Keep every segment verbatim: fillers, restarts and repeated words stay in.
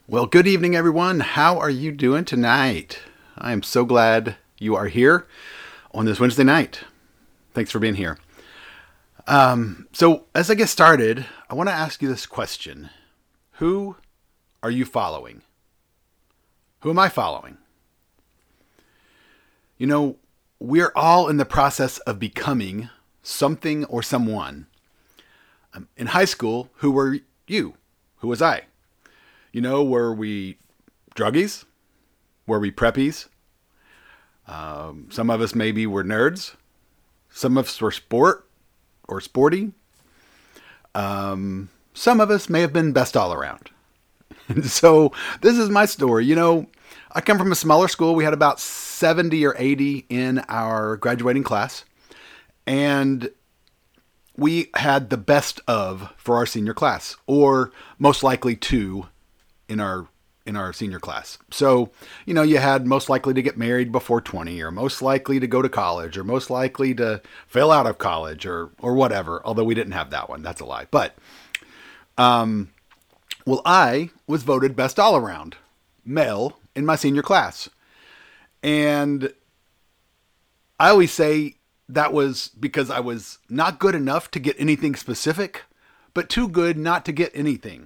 Well, good evening, everyone. How are you doing tonight? I am so glad you are here on this Wednesday night. Thanks for being here. Um, so, as I get started, I want to ask you this question. Who are you following? Who am I following? You know, we're all in the process of becoming something or someone. Um, in high school, who were you? Who was I? You know, were we druggies? Were we preppies? Um, some of us maybe were nerds. Some of us were sport or sporty. Um, some of us may have been best all around. And so this is my story. You know, I come from a smaller school. We had about seventy or eighty in our graduating class. And we had the best of for our senior class, or most likely two in our in our senior class. So, you know, you had most likely to get married before twenty, or most likely to go to college, or most likely to fail out of college, or or whatever. Although we didn't have that one. That's a lie. But, um, well, I was voted best all around male in my senior class. And I always say that was because I was not good enough to get anything specific, but too good not to get anything.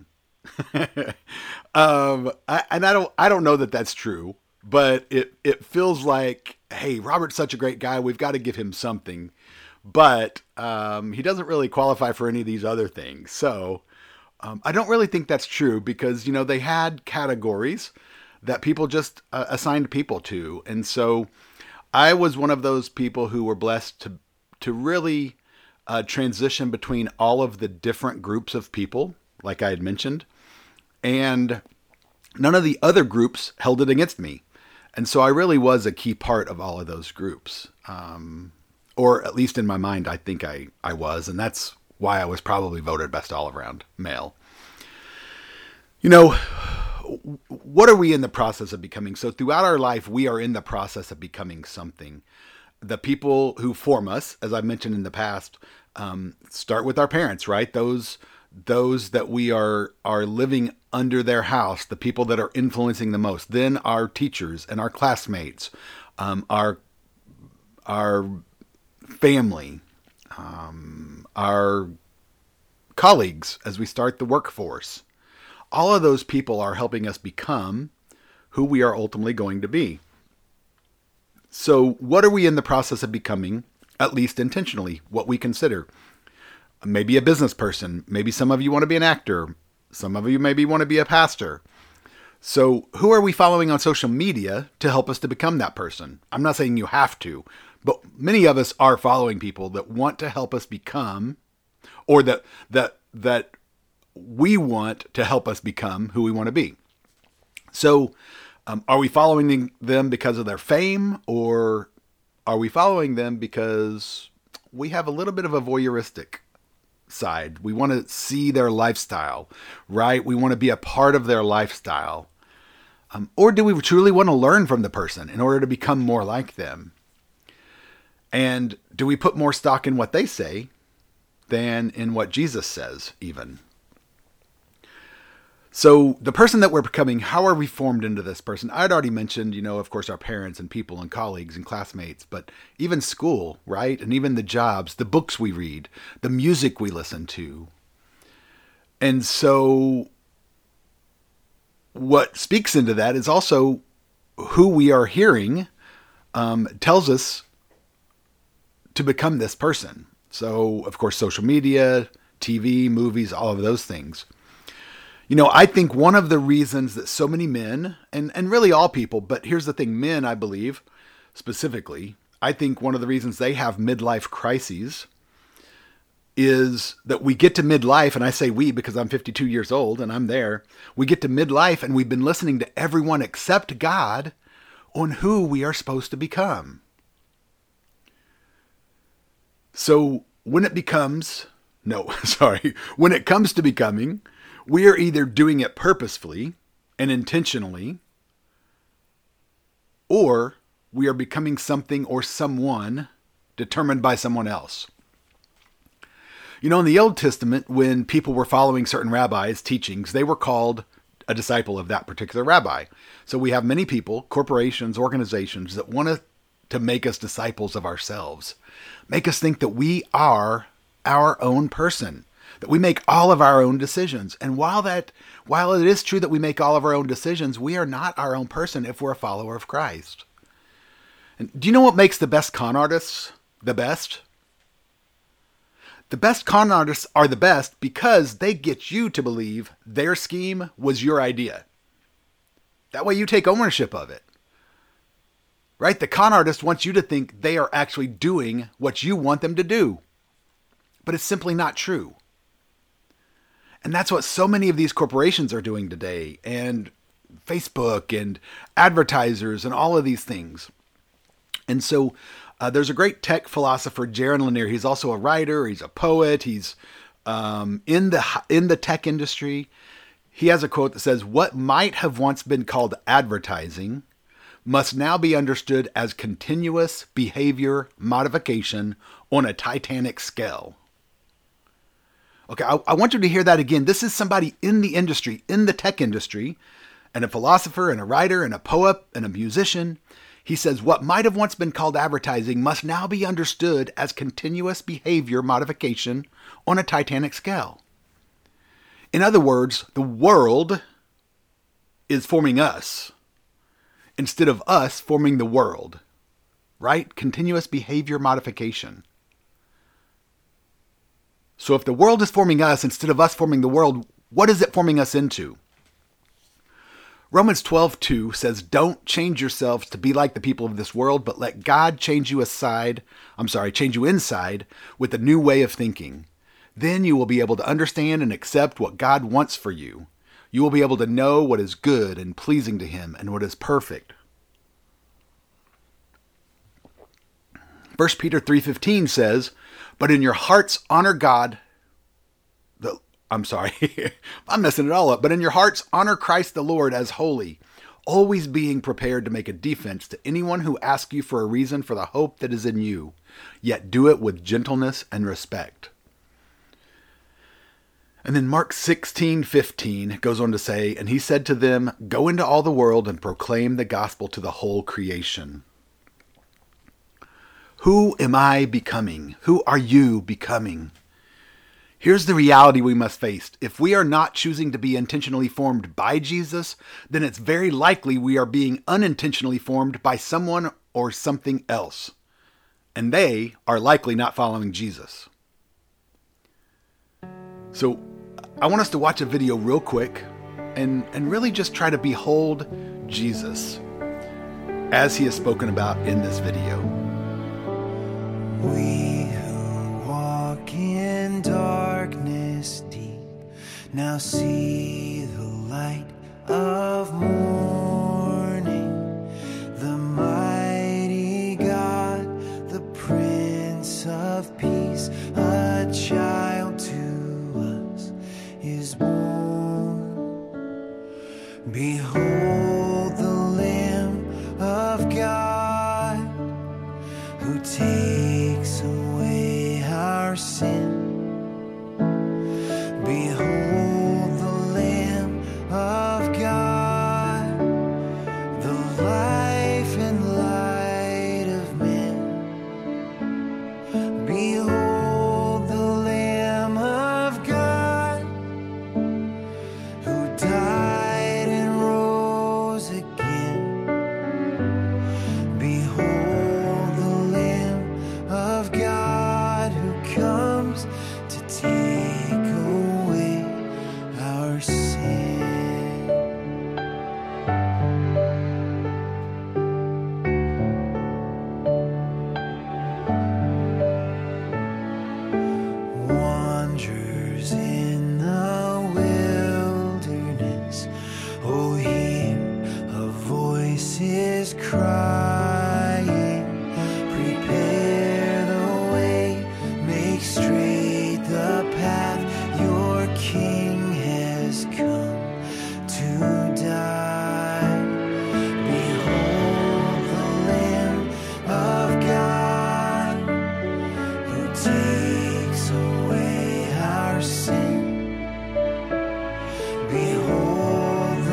um, I, and I don't, I don't know that that's true, but it, it feels like, hey, Robert's such a great guy. We've got to give him something, but, um, he doesn't really qualify for any of these other things. So, um, I don't really think that's true because, you know, they had categories that people just uh, assigned people to. And so I was one of those people who were blessed to, to really, uh, transition between all of the different groups of people, like I had mentioned. And none of the other groups held it against me. And so I really was a key part of all of those groups. Um, or at least in my mind, I think I, I was. And that's why I was probably voted best all around male. You know, what are we in the process of becoming? So throughout our life, we are in the process of becoming something. The people who form us, as I've mentioned in the past, um, start with our parents, right? Those those that we are are living under their house, the people that are influencing the most, then our teachers and our classmates, um, our our family, um, our colleagues as we start the workforce. All of those people are helping us become who we are ultimately going to be. So what are we in the process of becoming, at least intentionally, what we consider? Maybe a business person. Maybe some of you want to be an actor. Some of you maybe want to be a pastor. So who are we following on social media to help us to become that person? I'm not saying you have to, but many of us are following people that want to help us become, or that that that we want to help us become who we want to be. So um, are we following them because of their fame, or are we following them because we have a little bit of a voyeuristic side? We want to see their lifestyle, right? We want to be a part of their lifestyle. Um, or do we truly want to learn from the person in order to become more like them? And do we put more stock in what they say than in what Jesus says, even? So the person that we're becoming, how are we formed into this person? I'd already mentioned, you know, of course, our parents and people and colleagues and classmates, but even school, right? And even the jobs, the books we read, the music we listen to. And so what speaks into that is also who we are hearing um, tells us to become this person. So, of course, social media, T V, movies, all of those things. You know, I think one of the reasons that so many men, and, and really all people, but here's the thing, men, I believe, specifically, I think one of the reasons they have midlife crises is that we get to midlife, and I say we because I'm fifty-two years old and I'm there, we get to midlife and we've been listening to everyone except God on who we are supposed to become. So when it becomes, no, sorry, when it comes to becoming, we are either doing it purposefully and intentionally, or we are becoming something or someone determined by someone else. You know, in the Old Testament, when people were following certain rabbis' teachings, they were called a disciple of that particular rabbi. So we have many people, corporations, organizations that want to, to make us disciples of ourselves, make us think that we are our own person, that we make all of our own decisions. And while that, while it is true that we make all of our own decisions, we are not our own person if we're a follower of Christ. And do you know what makes the best con artists the best? The best con artists are the best because they get you to believe their scheme was your idea. That way you take ownership of it. Right? The con artist wants you to think they are actually doing what you want them to do. But it's simply not true. And that's what so many of these corporations are doing today, and Facebook and advertisers and all of these things. And so uh, there's a great tech philosopher, Jaron Lanier. He's also a writer. He's a poet. He's um, in the in the tech industry. He has a quote that says, "What might have once been called advertising must now be understood as continuous behavior modification on a titanic scale." Okay, I, I want you to hear that again. This is somebody in the industry, in the tech industry, and a philosopher and a writer and a poet and a musician. He says, what might have once been called advertising must now be understood as continuous behavior modification on a titanic scale. In other words, the world is forming us instead of us forming the world, right? Continuous behavior modification. So if the world is forming us instead of us forming the world, what is it forming us into? Romans twelve two says, don't change yourselves to be like the people of this world, but let God change you aside, I'm sorry, change you inside with a new way of thinking. Then you will be able to understand and accept what God wants for you. You will be able to know what is good and pleasing to Him and what is perfect. First Peter three fifteen says, but in your hearts honor God, the I'm sorry, I'm messing it all up. But in your hearts, honor Christ the Lord as holy, always being prepared to make a defense to anyone who asks you for a reason for the hope that is in you, yet do it with gentleness and respect. And then Mark sixteen fifteen goes on to say, and he said to them, go into all the world and proclaim the gospel to the whole creation. Who am I becoming? Who are you becoming? Here's the reality we must face. If we are not choosing to be intentionally formed by Jesus, then it's very likely we are being unintentionally formed by someone or something else. And they are likely not following Jesus. So I want us to watch a video real quick and, and really just try to behold Jesus as he is spoken about in this video. We who walk in darkness deep now see the light of morning. The mighty God, the Prince of Peace, a child to us is born. Behold the Lamb of God who takes away our sin. Behold the Lamb of God, the life and light of men. Behold the Lamb of God who died and rose again. Behold the Lamb of God who comes to take away our sin. Wanderers in the wilderness, oh, hear a voice is crying, prepare the way, make straight the path, your King has come to die. Behold the Lamb of God who takes away our sin. Behold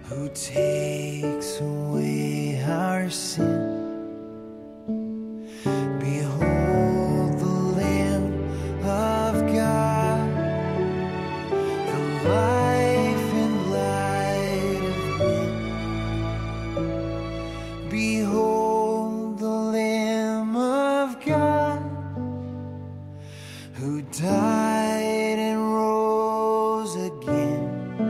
who takes away our sin. Behold the Lamb of God, the life and light of men. Behold the Lamb of God, who died and rose again.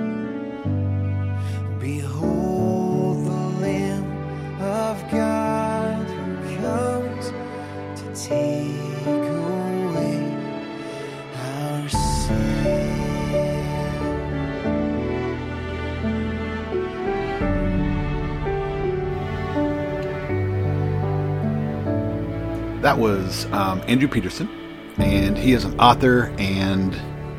Behold the Lamb of God, who comes to take away our sin. That was um, Andrew Peterson, and he is an author and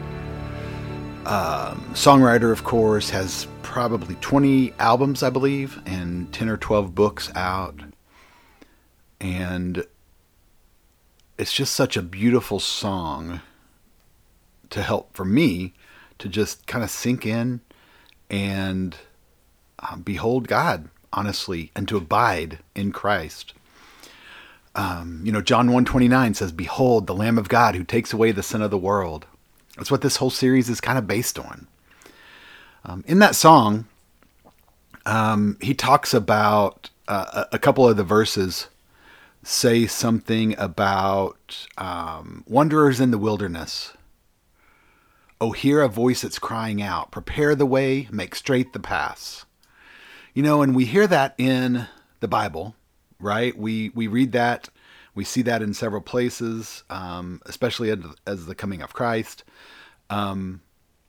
um, songwriter, of course, has probably twenty albums, I believe, and ten or twelve books out. And it's just such a beautiful song to help for me to just kind of sink in and um, behold God, honestly, and to abide in Christ. Um, you know, John one twenty-nine says, "Behold, the Lamb of God who takes away the sin of the world." That's what this whole series is kind of based on. Um, in that song, um, he talks about uh, a couple of the verses say something about um, wanderers in the wilderness. "Oh, hear a voice that's crying out, prepare the way, make straight the paths." You know, and we hear that in the Bible, right? We we read that, we see that in several places, um, especially as, as the coming of Christ. Um,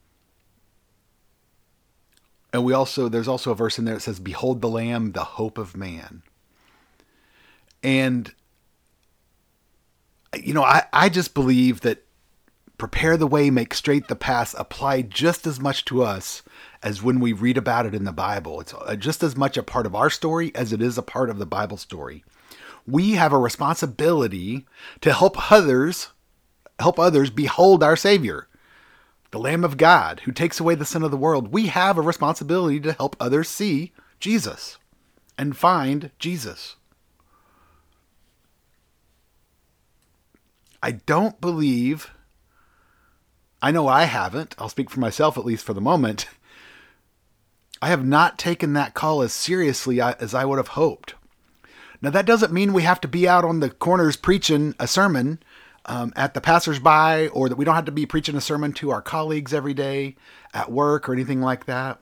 and we also, there's also a verse in there that says, "Behold the Lamb, the hope of man." And, you know, I, I just believe that prepare the way, make straight the paths apply just as much to us as when we read about it in the Bible. It's just as much a part of our story as it is a part of the Bible story. We have a responsibility to help others, help others behold our Savior, the Lamb of God who takes away the sin of the world. We have a responsibility to help others see Jesus and find Jesus. I don't believe, I know I haven't, I'll speak for myself at least for the moment, I have not taken that call as seriously as I would have hoped. Now, that doesn't mean we have to be out on the corners preaching a sermon um, at the passersby, or that we don't have to be preaching a sermon to our colleagues every day at work or anything like that.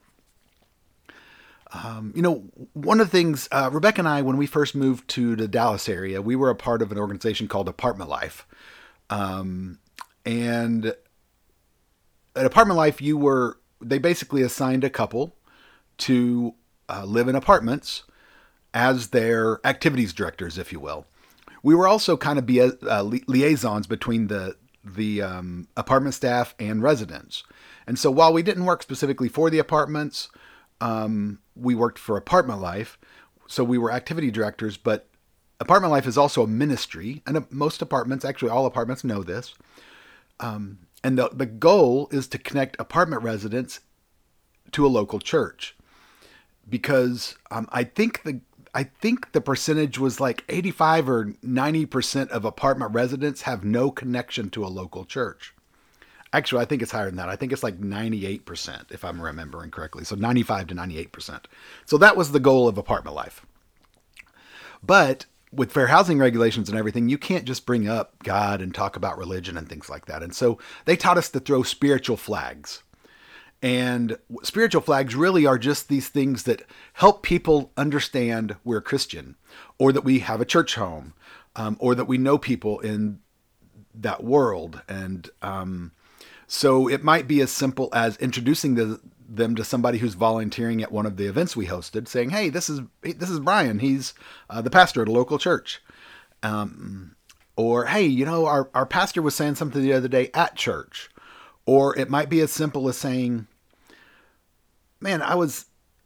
Um, you know, one of the things, uh, Rebecca and I, when we first moved to the Dallas area, we were a part of an organization called Apartment Life. Um, and at Apartment Life, you were, they basically assigned a couple to uh, live in apartments as their activities directors, if you will. We were also kind of be uh, li- liaisons between the the um, apartment staff and residents. And so while we didn't work specifically for the apartments, um, we worked for Apartment Life. So we were activity directors, but Apartment Life is also a ministry, and uh, most apartments, actually all apartments, know this. Um, and the the goal is to connect apartment residents to a local church. Because um, I think the I think the percentage was like eighty-five or ninety percent of apartment residents have no connection to a local church. Actually, I think it's higher than that. I think it's like ninety-eight percent, if I'm remembering correctly. So ninety-five to ninety-eight percent. So that was the goal of Apartment Life. But with fair housing regulations and everything, you can't just bring up God and talk about religion and things like that. And so they taught us to throw spiritual flags. And spiritual flags really are just these things that help people understand we're Christian, or that we have a church home, um, or that we know people in that world. And um, so it might be as simple as introducing the, them to somebody who's volunteering at one of the events we hosted, saying, "Hey, this is this is Brian. He's uh, the pastor at a local church." Um, or, "Hey, you know, our, our pastor was saying something the other day at church." Or it might be as simple as saying, "Man, I was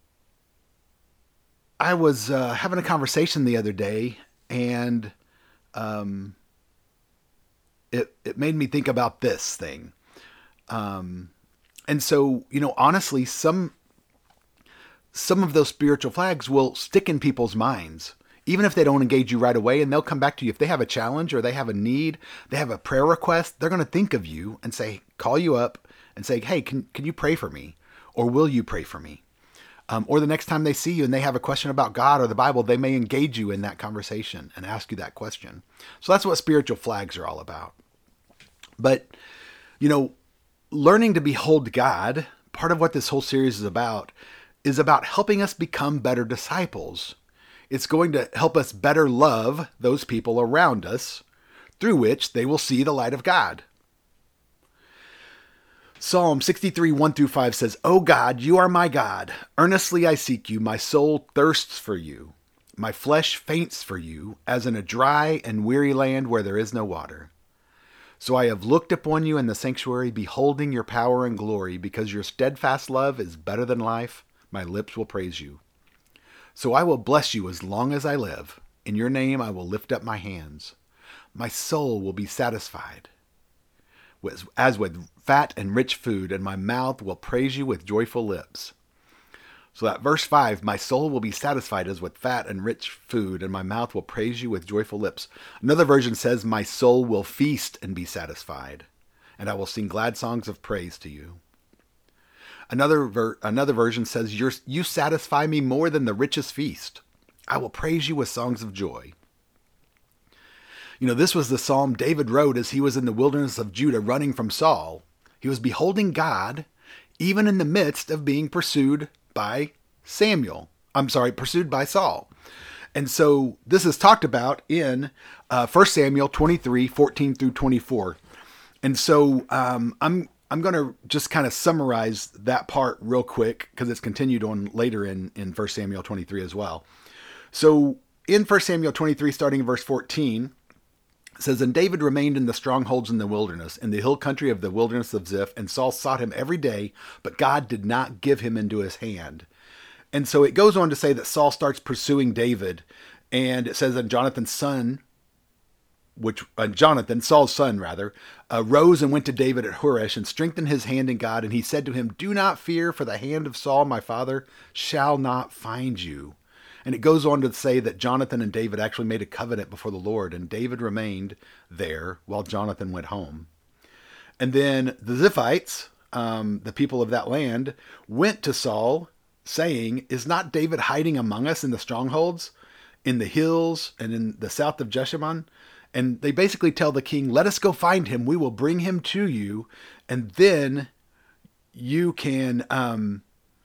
I was uh, having a conversation the other day, and um, it it made me think about this thing." Um, and so, you know, honestly, some some of those spiritual flags will stick in people's minds, even if they don't engage you right away, and they'll come back to you. If they have a challenge or they have a need, they have a prayer request, they're going to think of you and say, call you up and say, hey, can, can you pray for me? Or will you pray for me? Um, or the next time they see you and they have a question about God or the Bible, they may engage you in that conversation and ask you that question. So that's what spiritual flags are all about. But, you know, learning to behold God, part of what this whole series is about, is about helping us become better disciples. It's going to help us better love those people around us, through which they will see the light of God. Psalm sixty-three, one through five says, O God, you are my God. Earnestly I seek you. My soul thirsts for you. My flesh faints for you, as in a dry and weary land where there is no water. So I have looked upon you in the sanctuary, beholding your power and glory, because your steadfast love is better than life. My lips will praise you. So I will bless you as long as I live. In your name I will lift up my hands. My soul will be satisfied as with fat and rich food, and my mouth will praise you with joyful lips. So that verse five, my soul will be satisfied as with fat and rich food, and my mouth will praise you with joyful lips. Another version says, my soul will feast and be satisfied, and I will sing glad songs of praise to you. Another ver- another version says, You're, you satisfy me more than the richest feast. I will praise you with songs of joy. You know, this was the psalm David wrote as he was in the wilderness of Judah running from Saul. He was beholding God even in the midst of being pursued by Samuel. I'm sorry, pursued by Saul. And so this is talked about in uh, First Samuel twenty-three, fourteen through twenty-four. And so um, I'm I'm going to just kind of summarize that part real quick because it's continued on later in, in First Samuel twenty-three as well. So in First Samuel twenty-three, starting in verse fourteen, it says, And David remained in the strongholds in the wilderness, in the hill country of the wilderness of Ziph, and Saul sought him every day, but God did not give him into his hand. And so it goes on to say that Saul starts pursuing David, and it says that Jonathan's son, which uh, Jonathan, Saul's son rather, uh, rose and went to David at Horesh and strengthened his hand in God, and he said to him, Do not fear, for the hand of Saul my father shall not find you. And it goes on to say that Jonathan and David actually made a covenant before the Lord, and David remained there while Jonathan went home. And then the Ziphites, um, the people of that land, went to Saul saying, Is not David hiding among us in the strongholds, in the hills, and in the south of Jeshimon? And they basically tell the king, let us go find him. We will bring him to you, and then you can... Um,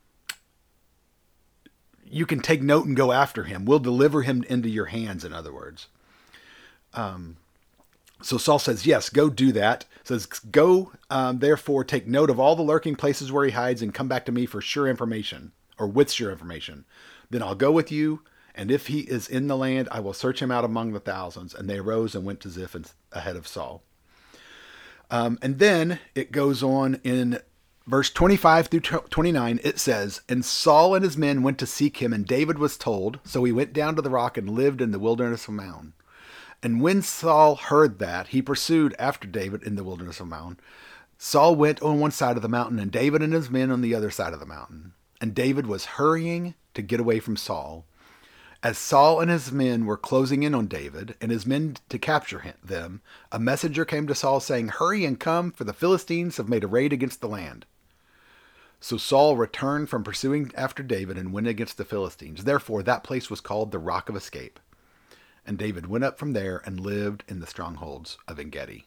you can take note and go after him. We'll deliver him into your hands, in other words. Um, so Saul says, yes, go do that. Says, go, um, therefore, take note of all the lurking places where he hides and come back to me for sure information, or with sure information. Then I'll go with you, and if he is in the land, I will search him out among the thousands. And they arose and went to Ziph ahead of Saul. Um, and then it goes on in verse twenty-five through twenty-nine, it says, And Saul and his men went to seek him, and David was told. So he went down to the rock and lived in the wilderness of Maon. And when Saul heard that, he pursued after David in the wilderness of Maon. Saul went on one side of the mountain, and David and his men on the other side of the mountain. And David was hurrying to get away from Saul. As Saul and his men were closing in on David and his men to capture him, them, a messenger came to Saul saying, Hurry and come, for the Philistines have made a raid against the land. So Saul returned from pursuing after David and went against the Philistines. Therefore, that place was called the Rock of Escape. And David went up from there and lived in the strongholds of En-gedi.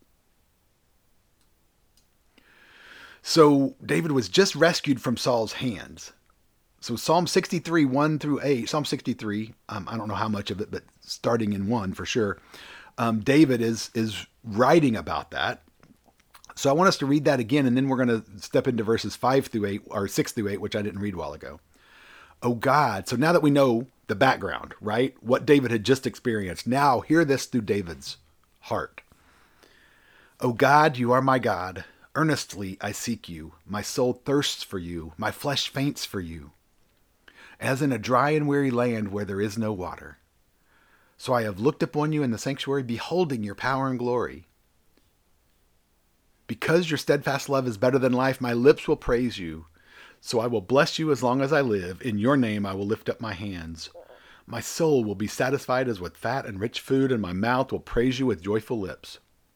So David was just rescued from Saul's hands. So Psalm sixty-three, one through eight, Psalm sixty-three, um, I don't know how much of it, but starting in one for sure, um, David is is writing about that. So I want us to read that again, and then we're going to step into verses five through eight, or six through eight, which I didn't read a while ago. Oh God, so now that we know the background, right, what David had just experienced, now hear this through David's heart. Oh God, you are my God. Earnestly I seek you. My soul thirsts for you. My flesh faints for you, as in a dry and weary land where there is no water. So I have looked upon you in the sanctuary, beholding your power and glory. Because your steadfast love is better than life, my lips will praise you. So I will bless you as long as I live. In your name I will lift up my hands. My soul will be satisfied as with fat and rich food, and my mouth will praise you with joyful lips.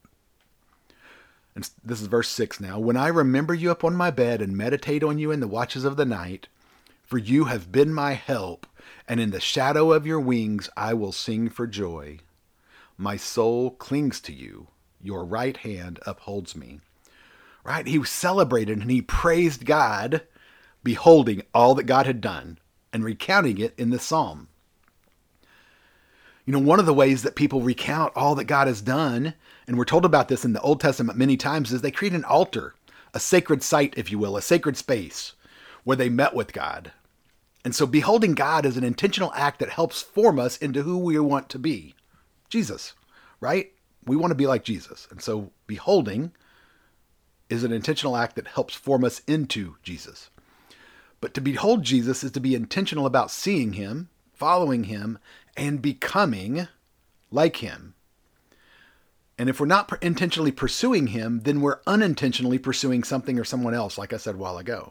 And this is verse six now. When I remember you upon my bed and meditate on you in the watches of the night, for you have been my help, and in the shadow of your wings I will sing for joy. My soul clings to you. Your right hand upholds me. Right? He celebrated and he praised God, beholding all that God had done and recounting it in the psalm. You know, one of the ways that people recount all that God has done, and we're told about this in the Old Testament many times, is they create an altar, a sacred site, if you will, a sacred space where they met with God. And so beholding God is an intentional act that helps form us into who we want to be. Jesus, right? We want to be like Jesus. And so beholding is an intentional act that helps form us into Jesus. But to behold Jesus is to be intentional about seeing him, following him, and becoming like him. And if we're not intentionally pursuing him, then we're unintentionally pursuing something or someone else, like I said a while ago.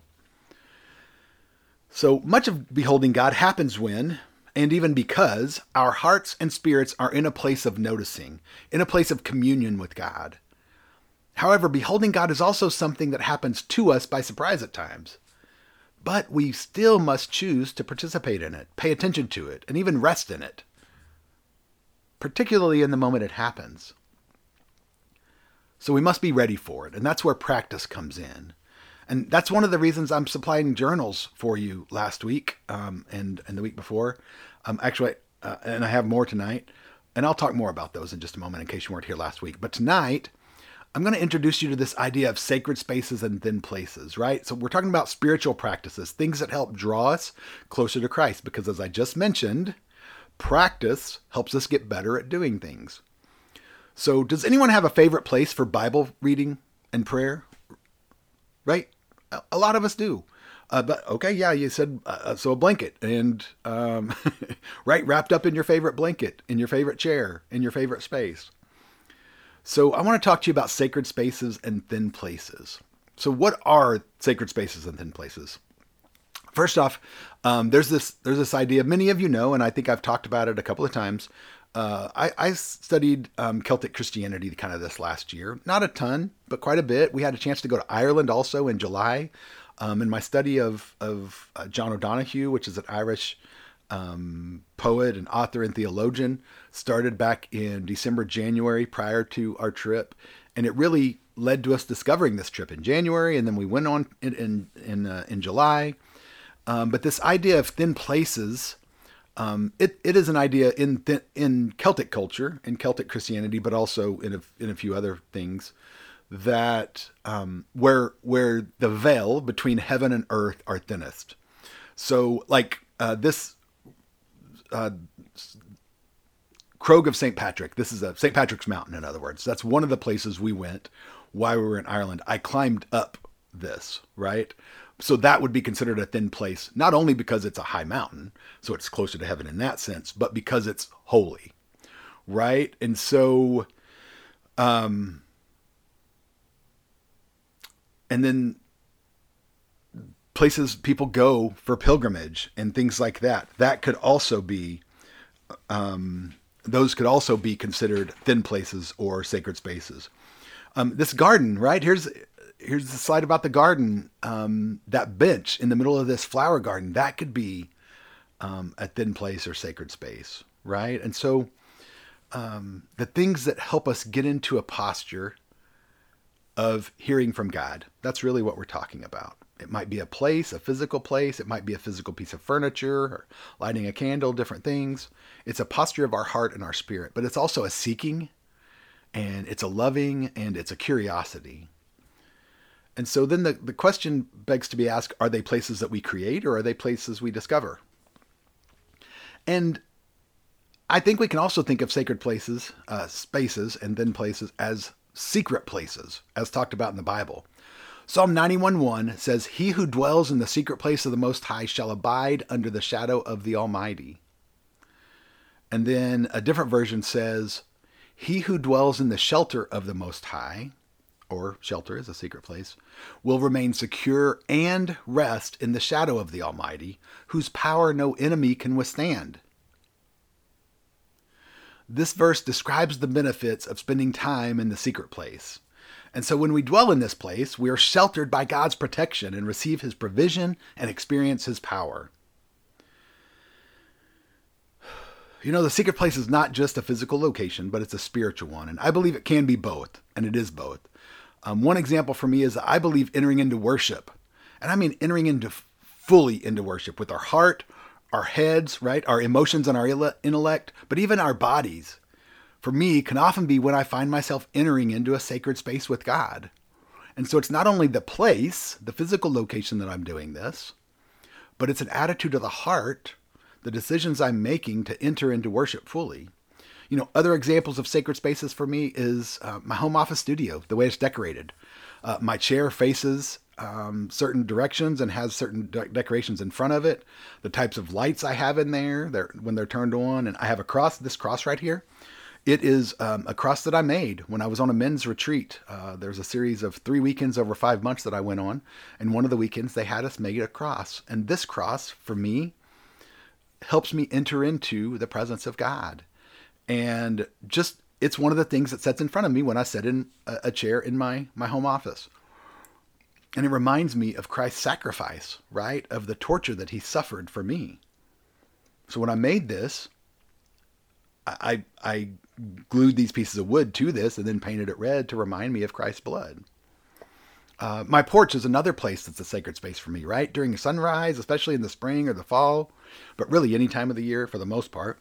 So much of beholding God happens when, and even because, our hearts and spirits are in a place of noticing, in a place of communion with God. However, beholding God is also something that happens to us by surprise at times. But we still must choose to participate in it, pay attention to it, and even rest in it, particularly in the moment it happens. So we must be ready for it, and that's where practice comes in. And that's one of the reasons I'm supplying journals for you last week um, and, and the week before. Um, actually, uh, and I have more tonight, and I'll talk more about those in just a moment in case you weren't here last week. But tonight, I'm going to introduce you to this idea of sacred spaces and thin places, right? So we're talking about spiritual practices, things that help draw us closer to Christ, because as I just mentioned, practice helps us get better at doing things. So does anyone have a favorite place for Bible reading and prayer? Right? A lot of us do. Uh, but okay, yeah, you said, uh, so a blanket and, um, right, wrapped up in your favorite blanket, in your favorite chair, in your favorite space. So I want to talk to you about sacred spaces and thin places. So what are sacred spaces and thin places? First off, um, there's this there's this idea, many of you know, and I think I've talked about it a couple of times. Uh, I, I studied um, Celtic Christianity kind of this last year. Not a ton, but quite a bit. We had a chance to go to Ireland also in July. Um, in my study of, of uh, John O'Donohue, which is an Irish um, poet and author and theologian, started back in December, January prior to our trip. And it really led to us discovering this trip in January. And then we went on in, in, in, uh, in July. Um, but this idea of thin places, um, it, it is an idea in, th- in Celtic culture, in Celtic Christianity, but also in a, in a few other things, that um, where where the veil between heaven and earth are thinnest. So like uh, this uh, Crog of Saint Patrick, this is a Saint Patrick's Mountain, in other words. That's one of the places we went while we were in Ireland. I climbed up this, right? So that would be considered a thin place, not only because it's a high mountain, so it's closer to heaven in that sense, but because it's holy, right? And so... Um, And then places people go for pilgrimage and things like that. That could also be, um, those could also be considered thin places or sacred spaces. Um, this garden, right? Here's here's the slide about the garden. Um, that bench in the middle of this flower garden, that could be um, a thin place or sacred space, right? And so um, the things that help us get into a posture of hearing from God. That's really what we're talking about. It might be a place, a physical place. It might be a physical piece of furniture or lighting a candle, different things. It's a posture of our heart and our spirit, but it's also a seeking, and it's a loving, and it's a curiosity. And so then the, the question begs to be asked, are they places that we create, or are they places we discover? And I think we can also think of sacred places, uh, spaces, and then places as secret places, as talked about in the Bible. Psalm ninety-one one says, "He who dwells in the secret place of the Most High shall abide under the shadow of the Almighty." And then a different version says, "He who dwells in the shelter of the Most High or shelter is a secret place, will remain secure and rest in the shadow of the Almighty, whose power no enemy can withstand. This verse describes the benefits of spending time in the secret place. And so when we dwell in this place, we are sheltered by God's protection and receive his provision and experience his power. You know, the secret place is not just a physical location, but it's a spiritual one. And I believe it can be both, and it is both. Um, one example for me is I believe entering into worship. And I mean entering into fully into worship with our heart, our heads, right? Our emotions and our intellect, but even our bodies, for me, can often be when I find myself entering into a sacred space with God. And so it's not only the place, the physical location that I'm doing this, but it's an attitude of the heart, the decisions I'm making to enter into worship fully. You know, other examples of sacred spaces for me is uh, my home office studio, the way it's decorated. Uh, my chair faces um, certain directions and has certain de- decorations in front of it. The types of lights I have in there, they're, when they're turned on, and I have a cross, this cross right here. It is um, a cross that I made when I was on a men's retreat. Uh, there's a series of three weekends over five months that I went on. And one of the weekends they had us make a cross. And this cross, for me, helps me enter into the presence of God. And just, it's one of the things that sits in front of me when I sit in a, a chair in my, my home office. And it reminds me of Christ's sacrifice, right? Of the torture that he suffered for me. So when I made this, I, I glued these pieces of wood to this and then painted it red to remind me of Christ's blood. Uh, my porch is another place that's a sacred space for me, right? During sunrise, especially in the spring or the fall, but really any time of the year for the most part.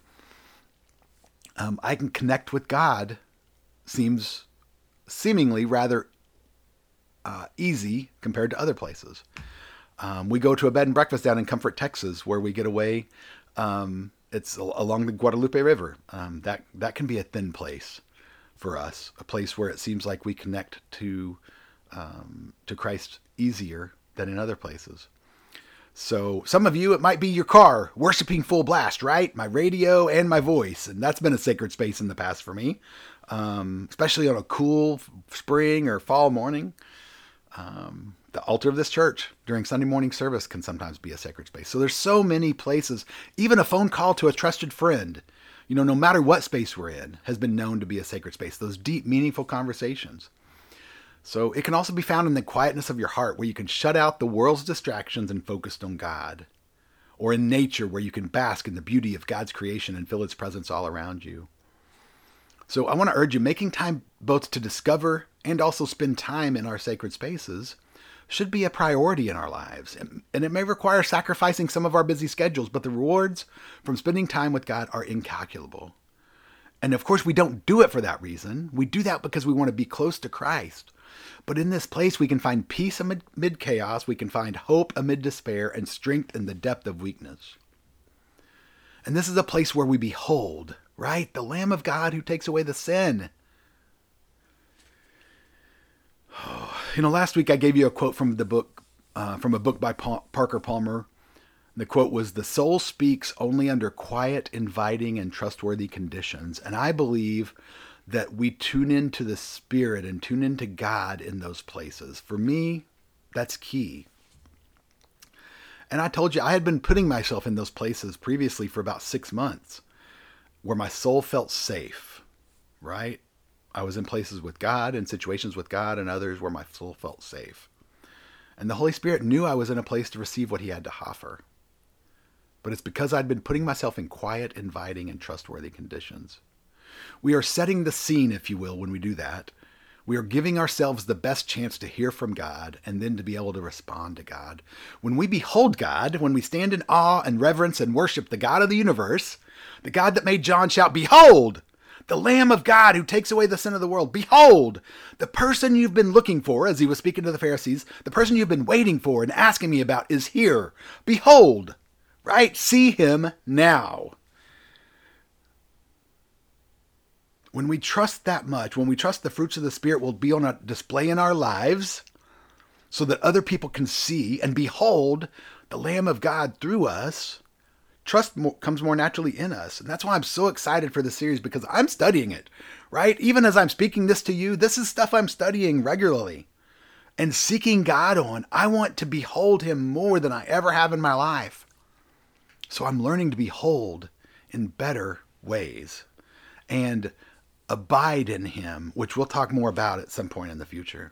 Um, I can connect with God, seems seemingly rather uh, easy compared to other places. Um, we go to a bed and breakfast down in Comfort, Texas, where we get away. Um, it's along the Guadalupe River. Um, that that can be a thin place for us, a place where it seems like we connect to um, to Christ easier than in other places. So some of you, it might be your car worshiping full blast, right? My radio and my voice. And that's been a sacred space in the past for me, um, especially on a cool spring or fall morning. Um, the altar of this church during Sunday morning service can sometimes be a sacred space. So there's so many places, even a phone call to a trusted friend, you know, no matter what space we're in, has been known to be a sacred space. Those deep, meaningful conversations. So it can also be found in the quietness of your heart, where you can shut out the world's distractions and focus on God. Or in nature, where you can bask in the beauty of God's creation and feel its presence all around you. So I want to urge you, making time both to discover and also spend time in our sacred spaces should be a priority in our lives. And it may require sacrificing some of our busy schedules, but the rewards from spending time with God are incalculable. And of course, we don't do it for that reason. We do that because we want to be close to Christ. But in this place, we can find peace amid, amid chaos. We can find hope amid despair and strength in the depth of weakness. And this is a place where we behold, right, the Lamb of God who takes away the sin. Oh, you know, last week I gave you a quote from the book, uh, from a book by pa- Parker Palmer. The quote was, "The soul speaks only under quiet, inviting, and trustworthy conditions." And I believe that we tune into the Spirit and tune into God in those places. For me, that's key. And I told you, I had been putting myself in those places previously for about six months where my soul felt safe, right? I was in places with God, in situations with God, and others where my soul felt safe. And the Holy Spirit knew I was in a place to receive what he had to offer. But it's because I'd been putting myself in quiet, inviting, and trustworthy conditions. We are setting the scene, if you will, when we do that. We are giving ourselves the best chance to hear from God and then to be able to respond to God. When we behold God, when we stand in awe and reverence and worship the God of the universe, the God that made John shout, "Behold, the Lamb of God who takes away the sin of the world. Behold, the person you've been looking for," as he was speaking to the Pharisees, "the person you've been waiting for and asking me about is here. Behold," right? See him now. When we trust that much, when we trust the fruits of the Spirit will be on a display in our lives so that other people can see and behold the Lamb of God through us, trust more, comes more naturally in us. And that's why I'm so excited for this series, because I'm studying it, right? Even as I'm speaking this to you, this is stuff I'm studying regularly and seeking God on. I want to behold him more than I ever have in my life. So I'm learning to behold in better ways and abide in him, which we'll talk more about at some point in the future.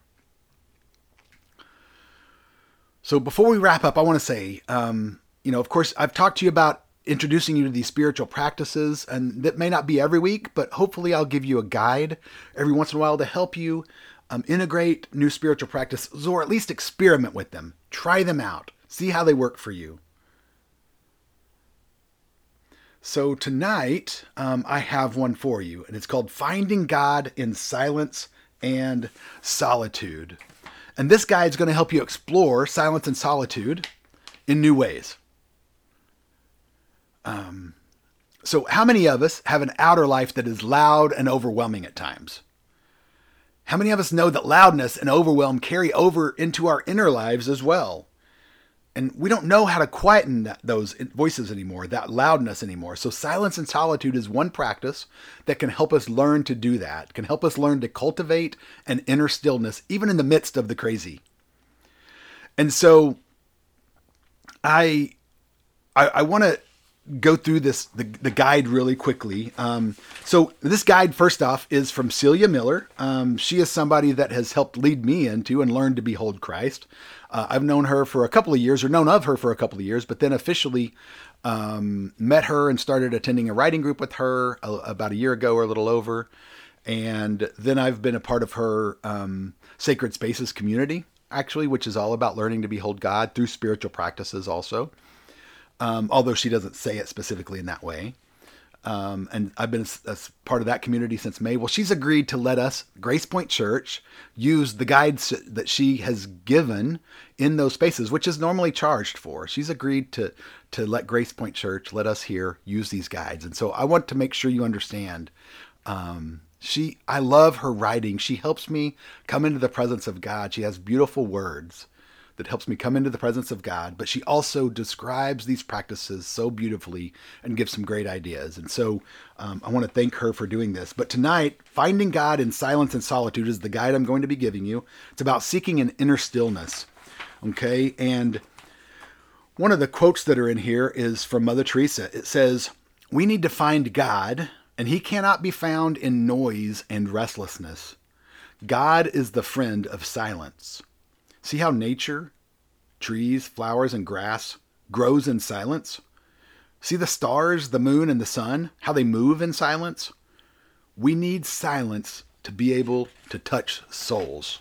So before we wrap up, I want to say, um, you know, of course, I've talked to you about introducing you to these spiritual practices, and that may not be every week, but hopefully I'll give you a guide every once in a while to help you um, integrate new spiritual practices, or at least experiment with them. Try them out. See how they work for you. So tonight, um, I have one for you, and it's called Finding God in Silence and Solitude. And this guide is going to help you explore silence and solitude in new ways. Um, so how many of us have an outer life that is loud and overwhelming at times? How many of us know that loudness and overwhelm carry over into our inner lives as well? And we don't know how to quieten that, those voices anymore, that loudness anymore. So silence and solitude is one practice that can help us learn to do that, can help us learn to cultivate an inner stillness, even in the midst of the crazy. And so I, I, I want to go through this, the, the guide really quickly. Um, so this guide, first off, is from Celia Miller. Um, she is somebody that has helped lead me into and learn to behold Christ. Uh, I've known her for a couple of years, or known of her for a couple of years, but then officially um, met her and started attending a writing group with her a, about a year ago or a little over. And then I've been a part of her um, Sacred Spaces community, actually, which is all about learning to behold God through spiritual practices also. Um, although she doesn't say it specifically in that way. Um, and I've been a, a part of that community since May. Well, she's agreed to let us, Grace Point Church, use the guides that she has given in those spaces, which is normally charged for. She's agreed to to let Grace Point Church, let us here, use these guides. And so I want to make sure you understand. Um, she, I love her writing. She helps me come into the presence of God. She has beautiful words that helps me come into the presence of God, but she also describes these practices so beautifully and gives some great ideas. And so um, I want to thank her for doing this. But tonight, Finding God in Silence and Solitude is the guide I'm going to be giving you. It's about seeking an inner stillness. Okay. And one of the quotes that are in here is from Mother Teresa. It says, "We need to find God, and he cannot be found in noise and restlessness. God is the friend of silence." See how nature, trees, flowers, and grass grows in silence? See the stars, the moon, and the sun, how they move in silence? We need silence to be able to touch souls.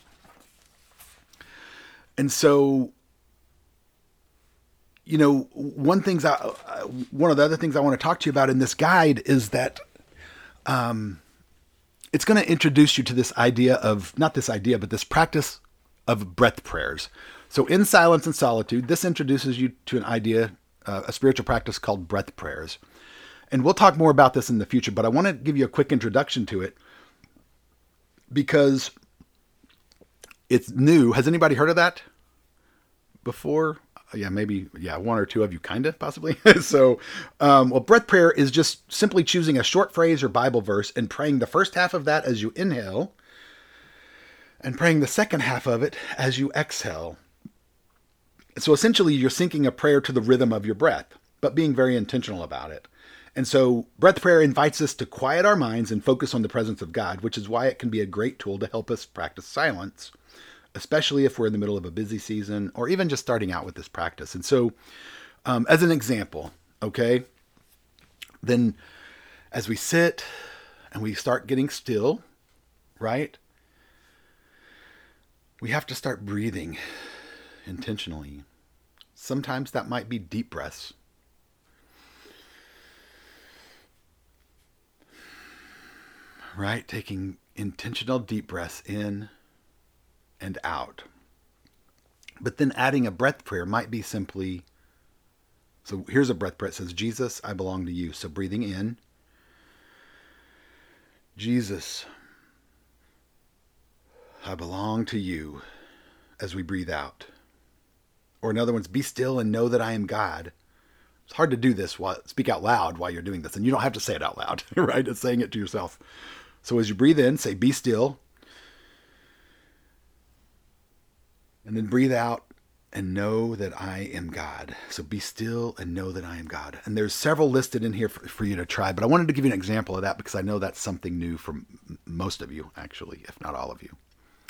And so, you know, one things I, one of the other things I want to talk to you about in this guide is that um, it's going to introduce you to this idea of, not this idea, but this practice of breath prayers. So in Silence and Solitude, this introduces you to an idea, uh, a spiritual practice called breath prayers. And we'll talk more about this in the future, but I want to give you a quick introduction to it because it's new. Has anybody heard of that before? Yeah, maybe, yeah, one or two of you, kind of, possibly. so, um, well, breath prayer is just simply choosing a short phrase or Bible verse and praying the first half of that as you inhale, and praying the second half of it as you exhale. So essentially, you're syncing a prayer to the rhythm of your breath, but being very intentional about it. And so breath prayer invites us to quiet our minds and focus on the presence of God, which is why it can be a great tool to help us practice silence, especially if we're in the middle of a busy season or even just starting out with this practice. And so um, as an example, okay, then as we sit and we start getting still, right? We have to start breathing intentionally. Sometimes that might be deep breaths. Right? Taking intentional deep breaths in and out. But then adding a breath prayer might be simply, so here's a breath prayer. It says, "Jesus, I belong to you." So breathing in, "Jesus, I belong to you," as we breathe out. Or in other words, "Be still and know that I am God." It's hard to do this while speak out loud while you're doing this, and you don't have to say it out loud, right? It's saying it to yourself. So as you breathe in, say, be still. And then breathe out and know that I am God. So be still and know that I am God. And there's several listed in here for, for you to try, but I wanted to give you an example of that because I know that's something new for m- most of you, actually, if not all of you.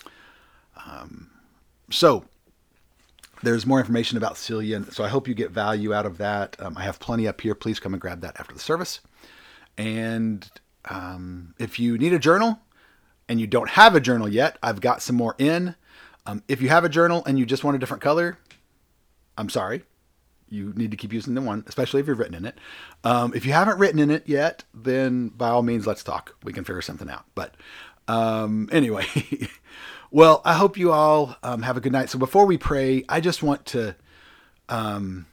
Um, so there's more information about Celia, and so I hope you get value out of that. Um, I have plenty up here. Please come and grab that after the service. And um, if you need a journal and you don't have a journal yet, I've got some more in. Um, if you have a journal and you just want a different color, I'm sorry. You need to keep using the one, especially if you've written in it. Um, if you haven't written in it yet, then by all means, let's talk. We can figure something out. But um, anyway, well, I hope you all um, have a good night. So before we pray, I just want to, um,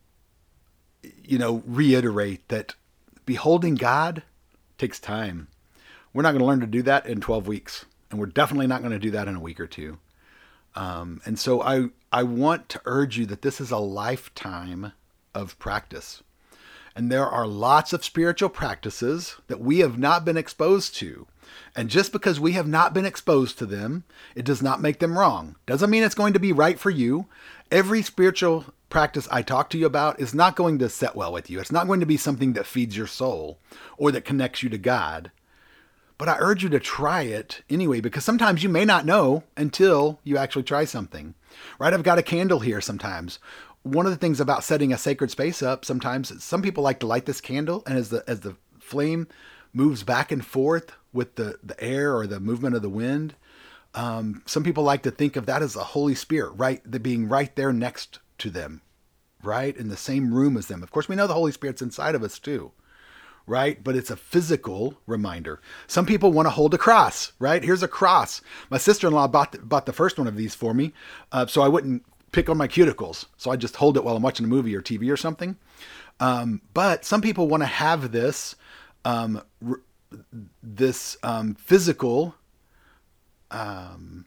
you know, reiterate that beholding God takes time. We're not going to learn to do that in twelve weeks, and we're definitely not going to do that in a week or two. Um, and so I, I want to urge you that this is a lifetime of practice. And there are lots of spiritual practices that we have not been exposed to. And just because we have not been exposed to them, it does not make them wrong. Doesn't mean it's going to be right for you. Every spiritual practice I talk to you about is not going to set well with you. It's not going to be something that feeds your soul or that connects you to God. But I urge you to try it anyway, because sometimes you may not know until you actually try something, right? I've got a candle here sometimes. One of the things about setting a sacred space up, sometimes some people like to light this candle, and as the as the flame moves back and forth with the, the air or the movement of the wind, um, some people like to think of that as the Holy Spirit, right? The being right there next to them, right? In the same room as them. Of course, we know the Holy Spirit's inside of us too. Right? But it's a physical reminder. Some people want to hold a cross, right? Here's a cross. My sister-in-law bought the, bought the first one of these for me, uh, so I wouldn't pick on my cuticles. So I just hold it while I'm watching a movie or T V or something. Um, but some people want to have this, um, r- this um, physical um,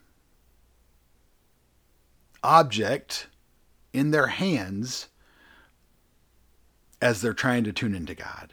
object in their hands as they're trying to tune into God.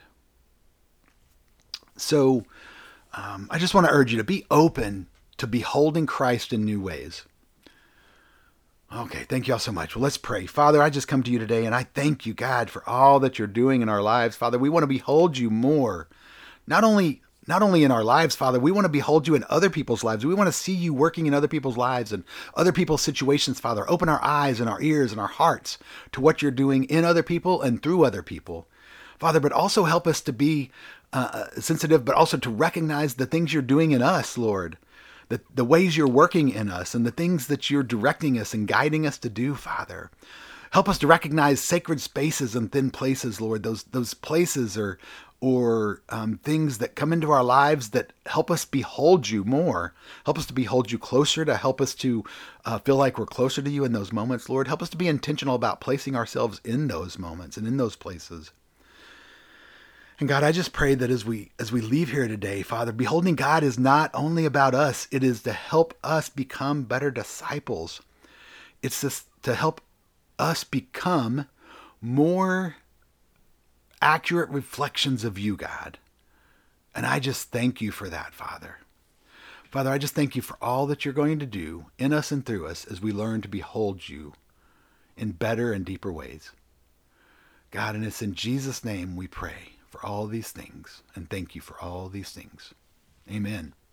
So um, I just want to urge you to be open to beholding Christ in new ways. Okay, thank you all so much. Well, let's pray. Father, I just come to you today, and I thank you, God, for all that you're doing in our lives. Father, we want to behold you more. Not only, not only in our lives, Father, we want to behold you in other people's lives. We want to see you working in other people's lives and other people's situations, Father. Open our eyes and our ears and our hearts to what you're doing in other people and through other people. Father, but also help us to be uh, sensitive, but also to recognize the things you're doing in us, Lord, the, the ways you're working in us and the things that you're directing us and guiding us to do, Father. Help us to recognize sacred spaces and thin places, Lord, those those places or, or um, things that come into our lives that help us behold you more. Help us to behold you closer, to help us to uh, feel like we're closer to you in those moments, Lord. Help us to be intentional about placing ourselves in those moments and in those places. And God, I just pray that as we as we leave here today, Father, beholding God is not only about us. It is to help us become better disciples. It's just to help us become more accurate reflections of you, God. And I just thank you for that, Father. Father, I just thank you for all that you're going to do in us and through us as we learn to behold you in better and deeper ways. God, and it's in Jesus' name we pray for all these things, and thank you for all these things. Amen.